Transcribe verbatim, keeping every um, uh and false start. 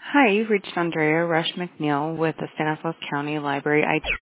Hi, you've reached Andrea Rush McNeil with the Stanislaus County Library I T